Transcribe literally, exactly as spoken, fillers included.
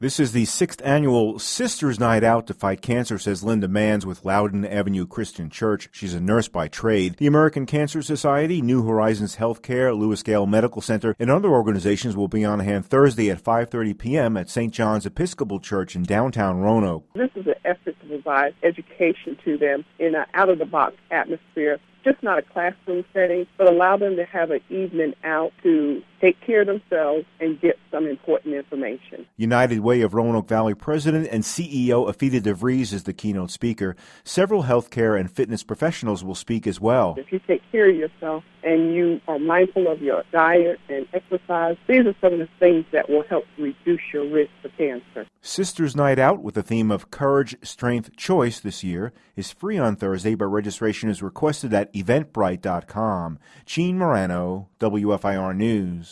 This is the sixth annual Sisters Night Out to Fight Cancer, says Linda Manns with Loudoun Avenue Christian Church. She's a nurse by trade. The American Cancer Society, New Horizons Healthcare, Lewis Gale Medical Center, and other organizations will be on hand Thursday at five thirty p.m. at Saint John's Episcopal Church in downtown Roanoke. This is an effort to provide education to them in an out-of-the-box atmosphere, just not a classroom setting, but allow them to have an evening out to take care of themselves and get some important information. United Way of Roanoke Valley President and C E O Afida DeVries is the keynote speaker. Several healthcare and fitness professionals will speak as well. If you take care of yourself and you are mindful of your diet and exercise, these are some of the things that will help reduce your risk for cancer. Sisters Night Out with the theme of Courage, Strength, Choice this year is free on Thursday, but registration is requested at eventbrite dot com. Gene Morano, W F I R News.